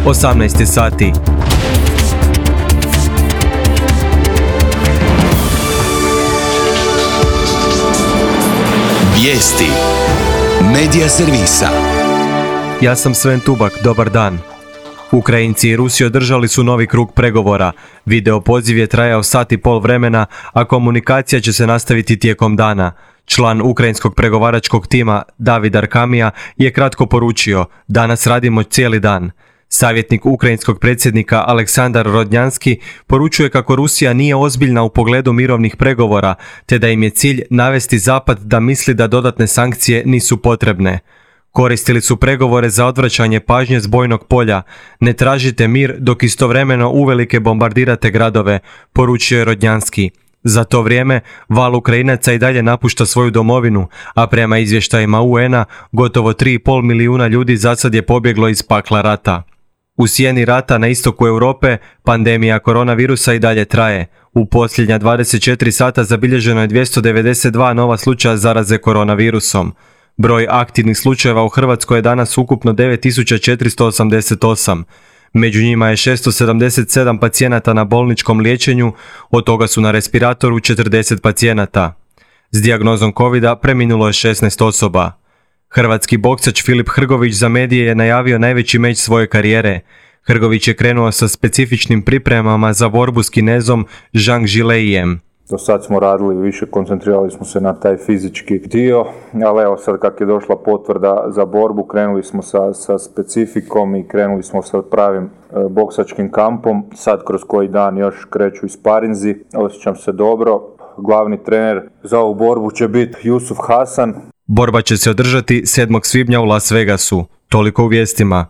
18 sati. Vijesti Medija servisa. Ja sam Sven Tubak, dobar dan. Ukrajinci i Rusi održali su novi krug pregovora. Video poziv je trajao sat i pol vremena, a komunikacija će se nastaviti tijekom dana. Član ukrajinskog pregovaračkog tima David Arkamija je kratko poručio: danas radimo cijeli dan. Savjetnik ukrajinskog predsjednika Aleksandar Rodnjanski poručuje kako Rusija nije ozbiljna u pogledu mirovnih pregovora, te da im je cilj navesti Zapad da misli da dodatne sankcije nisu potrebne. Koristili su pregovore za odvraćanje pažnje s bojnog polja. Ne tražite mir dok istovremeno uvelike bombardirate gradove, poručio je Rodnjanski. Za to vrijeme val Ukrajinaca i dalje napušta svoju domovinu, a prema izvještajima UN-a gotovo 3,5 milijuna ljudi zasad je pobjeglo iz pakla rata. U sjeni rata na istoku Europe pandemija koronavirusa i dalje traje. U posljednja 24 sata zabilježeno je 292 nova slučaja zaraze koronavirusom. Broj aktivnih slučajeva u Hrvatskoj je danas ukupno 9488. Među njima je 677 pacijenata na bolničkom liječenju, od toga su na respiratoru 40 pacijenata. S dijagnozom covida preminulo je 16 osoba. Hrvatski boksač Filip Hrgović za medije je najavio najveći meč svoje karijere. Hrgović je krenuo sa specifičnim pripremama za borbu s Kinezom Zhang Zhileijem. Do sad smo radili više, koncentrirali smo se na taj fizički dio, ali evo sad kak je došla potvrda za borbu, krenuli smo sa specifikom i krenuli smo sa pravim boksačkim kampom. Sad kroz koji dan još kreću i sparinzi, osjećam se dobro. Glavni trener za ovu borbu će biti Jusuf Hasan. Borba će se održati 7. svibnja u Las Vegasu. Toliko u vijestima.